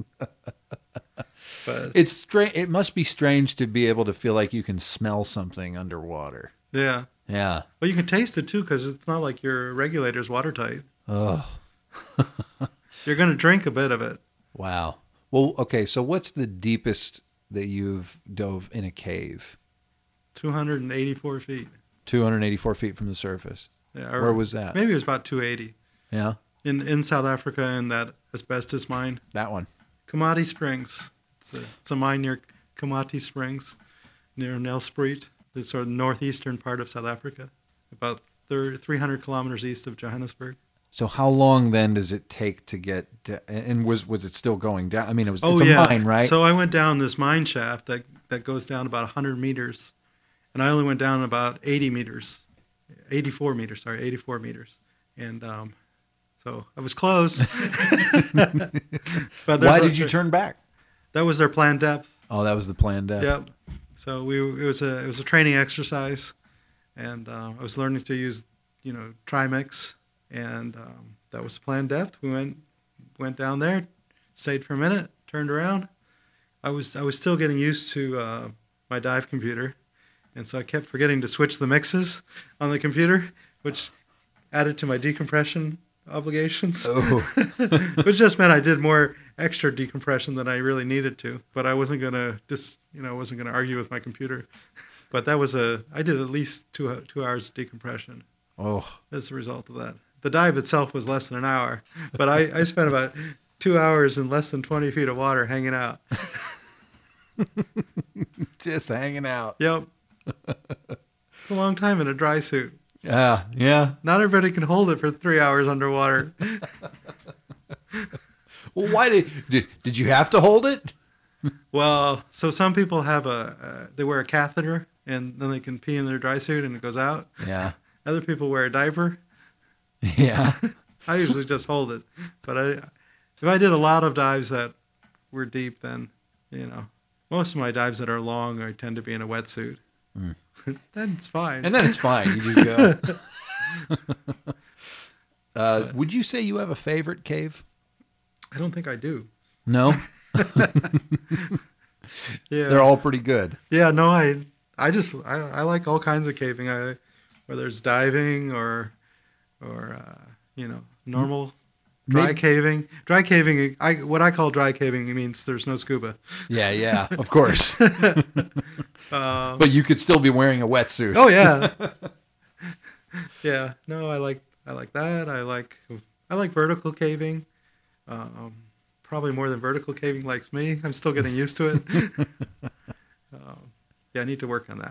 But It's strange. It must be strange to be able to feel like you can smell something underwater. yeah, Yeah. well, you can taste it too, because it's not like your regulator's watertight. Oh, You're going to drink a bit of it. wow. Well, okay. So what's the deepest that you've dove in a cave? two hundred eighty-four feet. two hundred eighty-four feet from the surface. Yeah, Where was that? Maybe it was about two eighty Yeah. in in South Africa in that asbestos mine, That one. Kamati Springs. It's a, it's a mine near Kamati Springs, near Nelspruit, the sort of northeastern part of South Africa, about three hundred kilometers east of Johannesburg. So how long then does it take to get? Da- and was was it still going down? I mean, it was. Oh it's a yeah, mine, right? So I went down this mine shaft that that goes down about one hundred meters, and I only went down about eighty meters, eighty-four meters. Sorry, eighty-four meters, and um, so I was close. But there's Why a- did you turn back? That was their planned depth. Oh, that was the plan. Depth. Yep. So we it was a it was a training exercise, and uh, I was learning to use you know trimix, and um, that was the planned depth. We went went down there, stayed for a minute, turned around. I was I was still getting used to uh, my dive computer, and so I kept forgetting to switch the mixes on the computer, which added to my decompression obligations. Oh. Which just meant I did more extra decompression than I really needed to. But I wasn't gonna just you know wasn't gonna argue with my computer. But that was a I did at least two two hours of decompression Oh. as a result of that. The dive itself was less than an hour, but I, I spent about two hours in less than twenty feet of water hanging out. Just hanging out. Yep. It's a long time in a dry suit. Yeah. Yeah. Not everybody can hold it for three hours underwater. Well, why did did, did you have to hold it? Well, so some people have a, uh, they wear a catheter and then they can pee in their dry suit and it goes out. Yeah. Other people wear a diaper. Yeah. I usually just hold it. But I, if I did a lot of dives that were deep, then, you know, most of my dives that are long, I tend to be in a wetsuit. Mm. Then it's fine. And then it's fine. You just go. uh, would you say you have a favorite cave? I don't think I do. No. Yeah. They're all pretty good. Yeah, no, I I just I, I like all kinds of caving. I whether it's diving or or uh, you know normal dry Maybe- caving. Dry caving. I what I call dry caving means there's no scuba. Yeah. Yeah. Of course. Uh, But you could still be wearing a wetsuit. oh yeah, yeah. No, I like I like that. I like I like vertical caving. Um, probably more than vertical caving likes me. I'm still getting used to it. um, yeah, I need to work on that.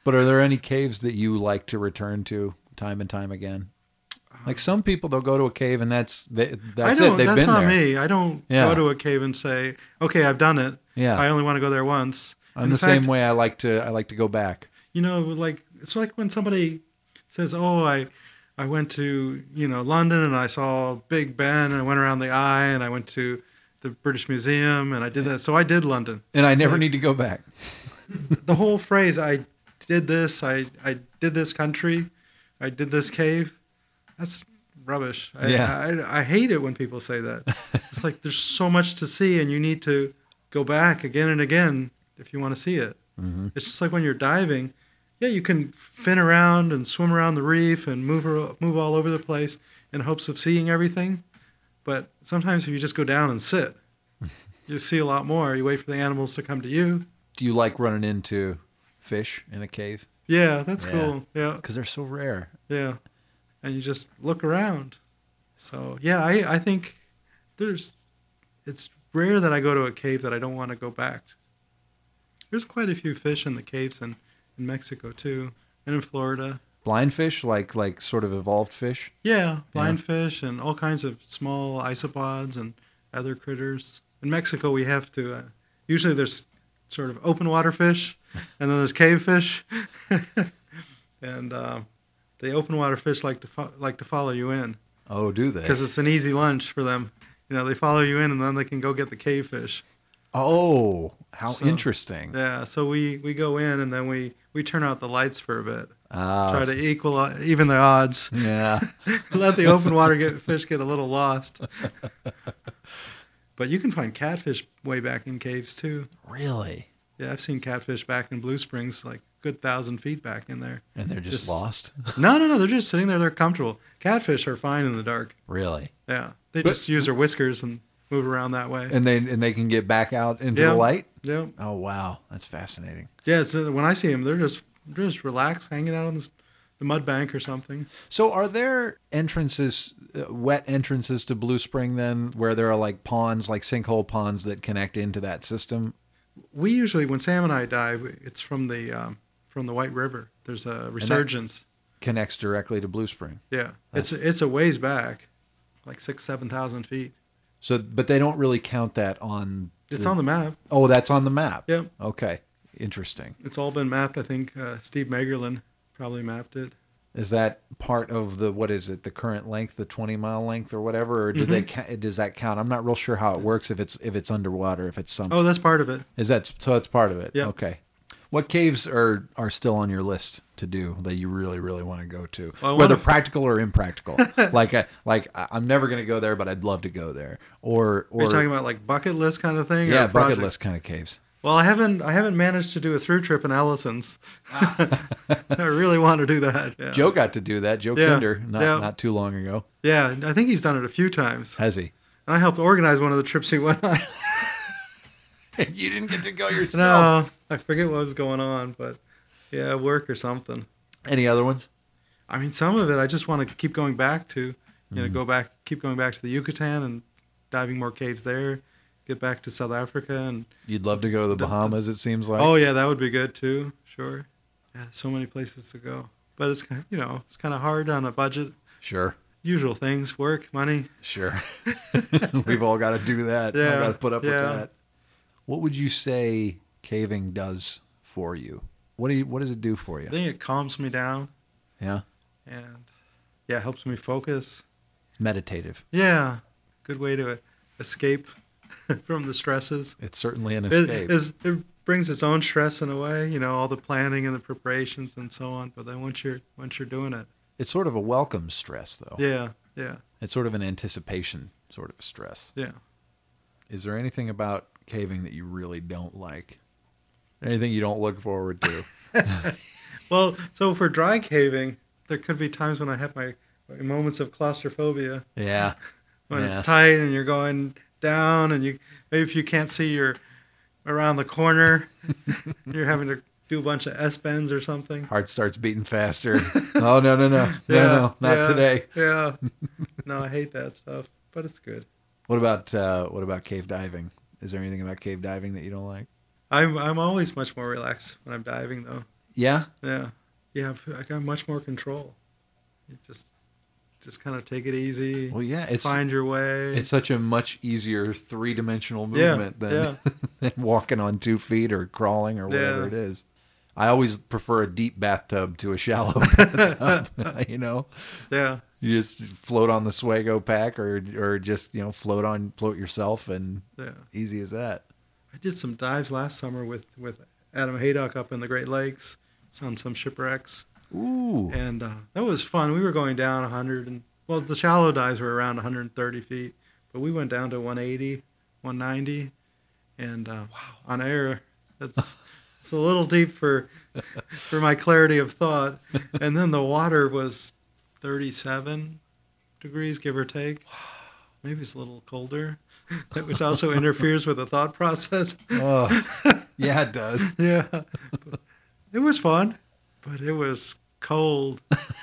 But are there any caves that you like to return to time and time again? Like some people, they'll go to a cave and that's they, that's I don't, it. They've that's been not there. me. I don't Yeah. go to a cave and say, "Okay, I've done it. Yeah. I only want to go there once." I'm In the fact, same way. I like to. I like to go back. You know, like it's like when somebody says, "Oh, I, I went to you know London and I saw Big Ben and I went around the Eye and I went to the British Museum and I did that." So I did London. And I never like- need to go back. The whole phrase, "I did this. I, I did this country. I did this cave." That's rubbish. I, Yeah. I, I hate it when people say that. It's like there's so much to see and you need to go back again and again if you want to see it. Mm-hmm. It's just like when you're diving. Yeah, you can fin around and swim around the reef and move ar- move all over the place in hopes of seeing everything. But sometimes if you just go down and sit, you see a lot more. You wait for the animals to come to you. Do you like running into fish in a cave? Yeah, that's Yeah. cool. Yeah, Because they're so rare. yeah. And you just look around. So, yeah, I, I think there's, it's rare that I go to a cave that I don't want to go back. There's quite a few fish in the caves in, in Mexico, too, and in Florida. Blind fish, like like sort of evolved fish. Yeah, blind fish and all kinds of small isopods and other critters. In Mexico, we have to, uh, usually there's sort of open water fish, and then there's cave fish. and uh, the open water fish like to fo- like to follow you in Oh, do they? because it's an easy lunch for them. You know, they follow you in, and then they can go get the cave fish. Oh, how So, interesting. Yeah, so we, we go in, and then we, we turn out the lights for a bit. Ah, Try to equal even the odds. yeah. Let the open water get, fish get a little lost. But you can find catfish way back in caves too. Really? Yeah, I've seen catfish back in Blue Springs, like a good thousand feet back in there. And they're just, Just- lost? No, no, no, they're just sitting there. They're comfortable. Catfish are fine in the dark. Really? Yeah, they But- just use their whiskers and move around that way. And they and they can get back out into Yeah. the light? Yeah, Oh, wow. That's fascinating. yeah. So when I see them, they're just they're just relaxed, hanging out on this, the mud bank or something. So are there entrances, uh, wet entrances to Blue Spring then, where there are like ponds, like sinkhole ponds that connect into that system? We usually, when Sam and I dive, it's from the um, from the White River. There's a resurgence. Connects directly to Blue Spring. Yeah, it's it's a ways back, like six, seven thousand feet. So, but they don't really count that on. It's on the map. Oh, that's on the map. Yep, Okay. Interesting. it's all been mapped. I think uh, Steve Megerlin probably mapped it. Is that part of the, what is it, the current length, the twenty mile length or whatever, or do Mm-hmm. they ca- does that count? I'm not real sure how it works if it's if it's underwater, if it's something. Oh, that's part of it. Is that so? That's part of it. Yep. Okay. What caves are are still on your list to do that you really really want to go to, Well, I whether wanna- practical or impractical? like I, like I- I'm never going to go there, but I'd love to go there. Or Are you or talking about like bucket list kind of thing? or yeah, a bucket project? list kind of caves. Well, I haven't I haven't managed to do a through trip in Ellison's. I really want to do that. Yeah. Joe got to do that. Joe Yeah. Kinder, not Yeah. not too long ago. Yeah, I think he's done it a few times. Has he? And I helped organize one of the trips he went on. You didn't get to go yourself. No, I forget what was going on, but yeah, work or something. Any other ones? I mean, some of it I just want to keep going back to. You know, Mm-hmm. go back, keep going back to the Yucatan and diving more caves there. Get back to South Africa and You'd love to go to the Bahamas. It seems like. oh yeah, that would be good too. Sure. Yeah, so many places to go, but it's kind you know it's kind of hard on a budget. Sure. Usual things: work, money. Sure. We've all got to do that. Yeah, All got to put up yeah. with that. What would you say caving does for you? What do you what does it do for I you? think it calms me down Yeah. and yeah, helps me focus. It's meditative. Yeah, good way to escape from the stresses. It's certainly an It, escape. is, it brings its own stress in a way, you know, all the planning and the preparations and so on. But then once you're once you're doing it, It's sort of a welcome stress though. yeah, yeah, It's sort of an anticipation sort of stress. yeah. Is there anything about caving that you really don't like? Anything you don't look forward to? Well, so for dry caving, there could be times when I have my, my moments of claustrophobia Yeah. when Yeah. it's tight and you're going down and you maybe if you can't see your around the corner, you're having to do a bunch of S bends or something. Heart starts beating faster. Oh no no no no Yeah, no not yeah, today. Yeah. No, I hate that stuff, but it's good. What about uh, what about cave diving? Is there anything about cave diving that you don't like? I'm I'm always much more relaxed when I'm diving though. Yeah. Yeah, yeah. I got much more control. You just just kind of take it easy. Well, yeah, it's find your way. it's such a much easier three dimensional Yeah, movement than, yeah. than walking on two feet or crawling or whatever Yeah. it is. I always prefer a deep bathtub to a shallow bathtub. You know, Yeah, you just float on the Swago pack, or or just you know float on float yourself, and yeah. easy as that. I did some dives last summer with with Adam Haydock up in the Great Lakes. It's on some shipwrecks. Ooh, And uh, that was fun. We were going down one hundred and well, the shallow dives were around one hundred thirty feet, but we went down to one eighty, one ninety, and uh, wow, on air. That's it's a little deep for for my clarity of thought. And then the water was thirty-seven degrees, give or take. Maybe it's a little colder, which also interferes with the thought process. oh, yeah, it does. Yeah, it was fun, but it was cold.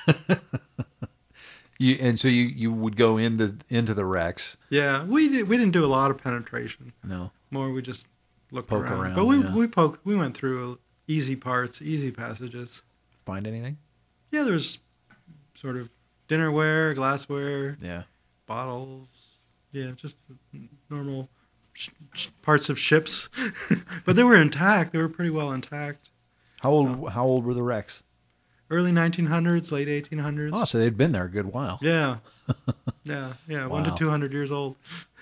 You and so you, you would go into into the wrecks. Yeah, we did. We didn't do a lot of penetration. No, More, we just looked Poke around. around, But we yeah. we poked. We went through easy parts, easy passages. find anything? Yeah, there's sort of dinnerware, glassware, Yeah. bottles. Yeah, just normal sh- sh- parts of ships, but they were intact. They were pretty well intact. How old how old were the wrecks? Early nineteen hundreds, late eighteen hundreds. Oh, so they'd been there a good while. Yeah, yeah, yeah. One to Wow. two hundred years old.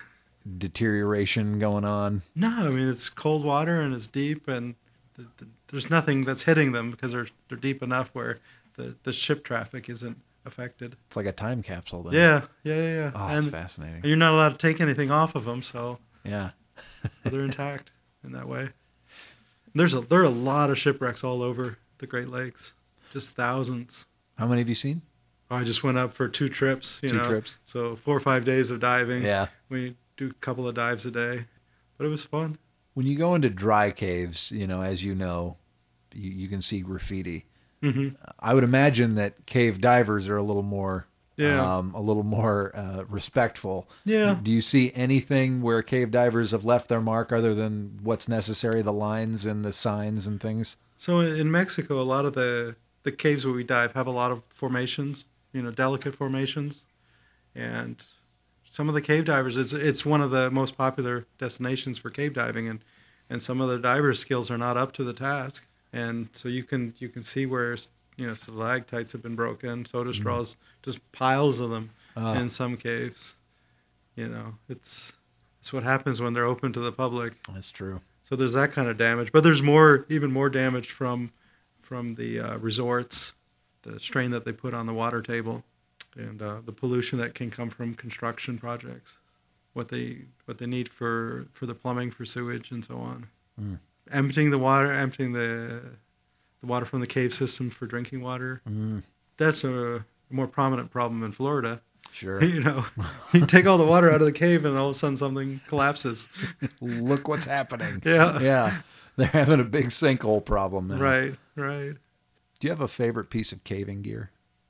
Deterioration going on. No, I mean it's cold water and it's deep, and the, the, there's nothing that's hitting them because they're they're deep enough where the, the ship traffic isn't affected. It's like a time capsule then. Yeah, yeah, yeah. yeah. Oh, and that's fascinating. you're not allowed to take anything off of them, so, Yeah. so they're intact in that way. There's a there are a lot of shipwrecks all over the Great Lakes, just thousands. How many have you seen? I just went up for two trips. You Two know, trips. So four or five days of diving. Yeah. We do a couple of dives a day, but it was fun. When you go into dry caves, you know, as you know, you, you can see graffiti. Hmm. I would imagine that cave divers are a little more, Yeah. um, a little more uh, respectful. Yeah. Do you see anything where cave divers have left their mark other than what's necessary, the lines and the signs and things? So in in Mexico, a lot of the, the caves where we dive have a lot of formations, you know, delicate formations. And some of the cave divers, it's, it's one of the most popular destinations for cave diving, and, and some of the divers' skills are not up to the task. And so you can you can see where, you know, stalactites have been broken, soda straws, just piles of them Ah. in some caves. You know, it's it's what happens when they're open to the public. That's true. So there's that kind of damage, but there's more, even more damage from from the uh, resorts, the strain that they put on the water table, and uh, the pollution that can come from construction projects, what they what they need for, for the plumbing, for sewage, and so on. Mm. Emptying the water, emptying the the water from the cave system for drinking water. Mm, That's a more prominent problem in Florida. sure. You know, you take all the water out of the cave, and all of a sudden something collapses. Look what's happening. Yeah. Yeah. They're having a big sinkhole problem now. Right, right. Do you have a favorite piece of caving gear?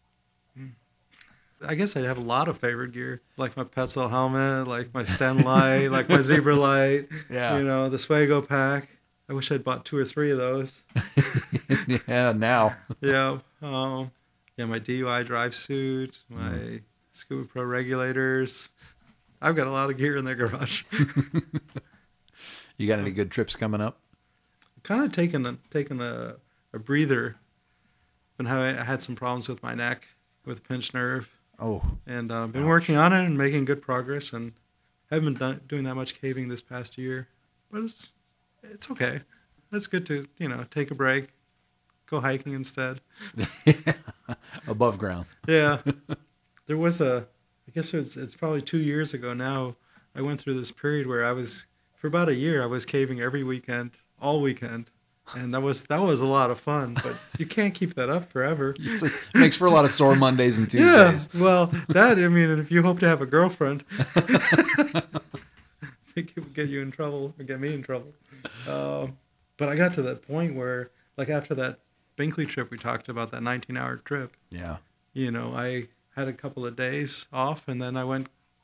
I guess I have a lot of favorite gear, like my Petzl helmet, like my Sten light, like my Zebra light. Yeah. You know, the Swago pack. I wish I'd bought two or three of those. Yeah, now. Yeah. Um, yeah, my D U I drive suit, my Mm. Scuba Pro regulators. I've got a lot of gear in the garage. You got any good trips coming up? Kind of taking a taking a, a breather. Been having I had some problems with my neck, with pinched nerve. Oh, And uh, been Ouch. working on it and making good progress, and haven't been done, doing that much caving this past year, but it's it's okay. It's good to, you know, take a break, go hiking instead. above ground. Yeah, there was a, I guess it was, it's probably two years ago now. I went through this period where I was, for about a year, I was caving every weekend, all weekend, and that was that was a lot of fun. But you can't keep that up forever. It's like- it makes for a lot of sore Mondays and Yeah, Tuesdays. well, that, I mean, if you hope to have a girlfriend, I think it would get you in trouble or get me in trouble. Uh, but I got to that point where, like after that Binkley trip we talked about, that nineteen-hour trip, Yeah. you know, I had a couple of days off, and then I went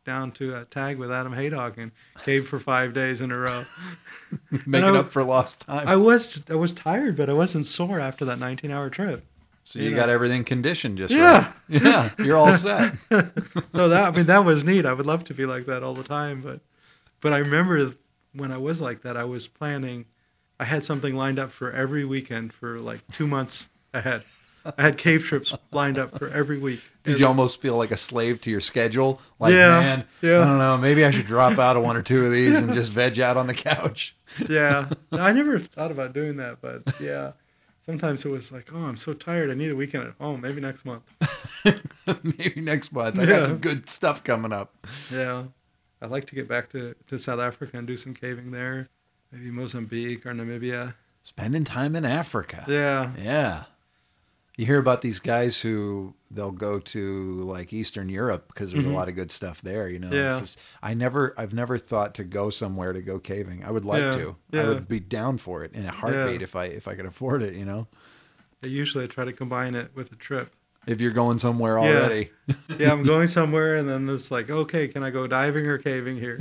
down to a tag with Adam Haydock and caved for five days in a row. Making I, up for lost time. I was I was tired, but I wasn't sore after that nineteen-hour trip. So you, you got know. everything conditioned just yeah. right. Yeah, you're all set. So that I mean that was neat. I would love to be like that all the time, but but I remember when I was like that, I was planning. I had something lined up for every weekend for like two months ahead. I had cave trips lined up for every week. Did and you almost feel like a slave to your schedule? Like, yeah, man, yeah. I don't know, maybe I should drop out of one or two of these and just veg out on the couch. Yeah, I never thought about doing that, but yeah. Sometimes it was like, oh, I'm so tired. I need a weekend at home. Maybe next month. Maybe next month. I Yeah. got some good stuff coming up. Yeah. I'd like to get back to, to South Africa and do some caving there. Maybe Mozambique or Namibia. Spending time in Africa. Yeah. Yeah. You hear about these guys who they'll go to like Eastern Europe because there's Mhm. a lot of good stuff there. You know, Yeah. It's just, I never, I've never thought to go somewhere to go caving. I would like Yeah. to. I Yeah. would be down for it in a heartbeat Yeah. if I if I could afford it. You know, I usually try to combine it with a trip. if you're going somewhere Yeah. already. Yeah, I'm going somewhere and then it's like, okay, can I go diving or caving here?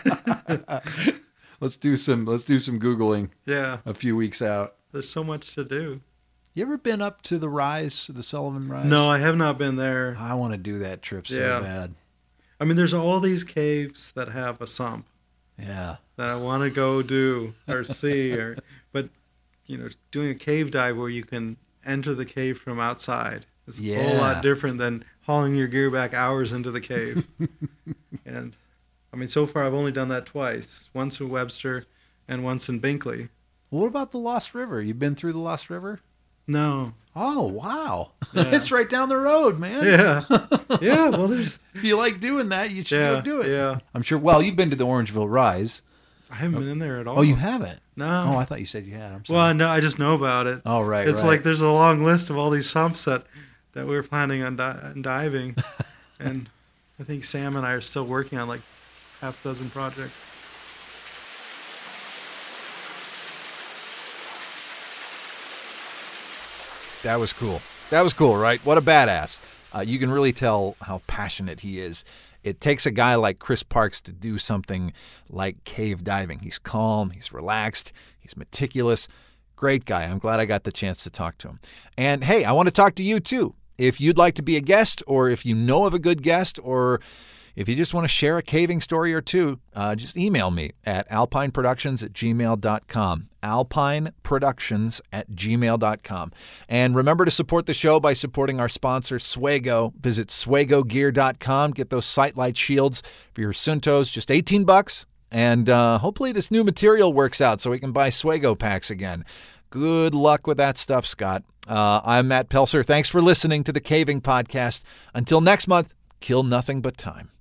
let's do some let's do some Googling Yeah. a few weeks out. There's so much to do. You ever been up to the Rise, the Sullivan Rise? No, I have not been there. I want to do that trip so Yeah. bad. I mean, there's all these caves that have a sump Yeah. that I want to go do or see, or but you know, doing a cave dive where you can enter the cave from outside is a whole Yeah. lot different than hauling your gear back hours into the cave. And I mean, so far I've only done that twice. Once in Webster, and once in Binkley. What about the Lost River? You been through the Lost River? No. Oh, wow. Yeah. It's right down the road, man. Yeah. Yeah. Well, there's. If you like doing that, you should Yeah. go do it. Yeah. I'm sure. Well, you've been to the Orangeville Rise. I haven't been in there at all. Oh, you haven't? No. Oh, I thought you said you had. I'm sorry. Well, no, I just know about it. Oh, right. It's right. like there's a long list of all these sumps that, that we're planning on, di- on diving. And I think Sam and I are still working on like half a dozen projects. That was cool. That was cool, right? What a badass. Uh, you can really tell how passionate he is. It takes a guy like Chris Parks to do something like cave diving. He's calm, he's relaxed, he's meticulous. Great guy. I'm glad I got the chance to talk to him. And hey, I want to talk to you too. If you'd like to be a guest, or if you know of a good guest, or if you just want to share a caving story or two, uh, just email me at alpineproductions at gmail dot com. alpineproductions at gmail dot com. And remember to support the show by supporting our sponsor, Swago. Visit swago gear dot com. Get those Sightlight shields for your Suntos, just eighteen bucks. And uh, hopefully this new material works out so we can buy Swago packs again. Good luck with that stuff, Scott. Uh, I'm Matt Pelser. Thanks for listening to the Caving Podcast. Until next month, kill nothing but time.